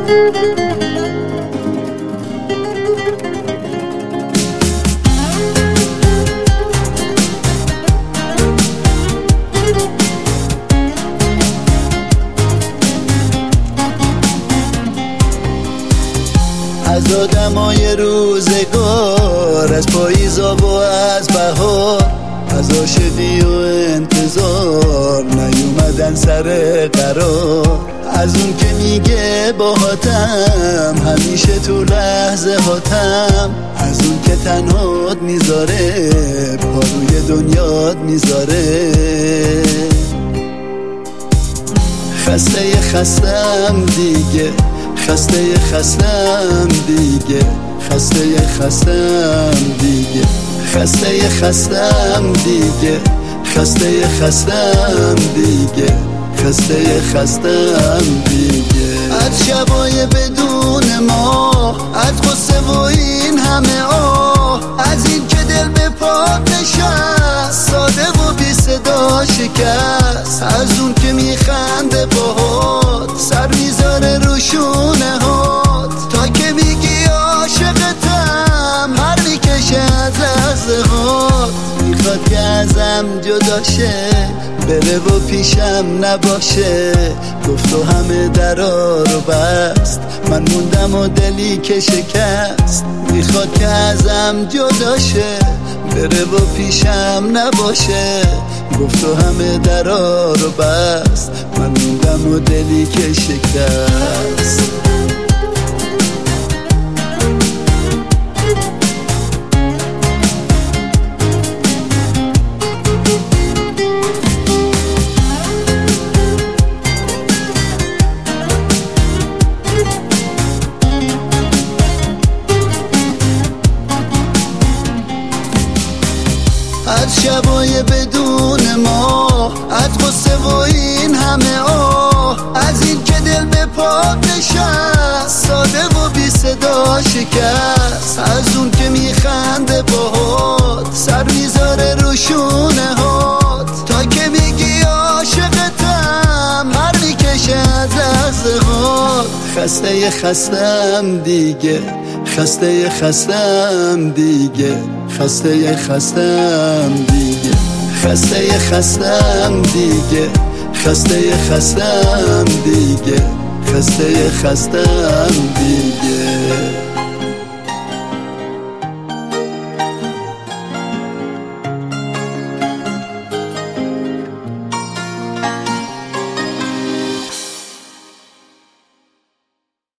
از آدمای روزگار، از پاییزا و از بهار، از عاشقی و انتظار نیومدن سر قرار. از اون که میگه باهاتم همیشه تو لحظه هاتم، از اون که تنهات میذاره پا روی دنیات میذاره. خستم دیگه، خستم دیگه، خستم دیگه، خستم دیگه، خستم دیگه، خستم دیگه. از شبای بدون ما، از غصه و این همه آه، از این که دل به پات نشست، ساده و بی صدا شکست. از اون که میخنده باهات، سر میذاره رو شونه هات، تا که میگی عاشقتم، هر میکشه از لحظه هات. میخواد که ازم جدا شه، بره و پیشم نباشه. گفت و همه درا رو بست، من موندم و دلی که شکست. میخواد که ازم جدا شه، بره و پیشم نباشه. گفت و همه درا رو بست، من موندم و دلی که شکست. از شبای بدون ما، از غصه و این همه آه، از این که دل به پات نشست، ساده و بی صدا شکست. از اون که میخنده باهات، سر میذاره رو شونه هات، تا که میگی عاشقتم، هر میکشه از لحظه هات. خستم دیگه، خستم دیگه، خستم دیگه، خستم دیگه، خستم دیگه، خستم دیگه.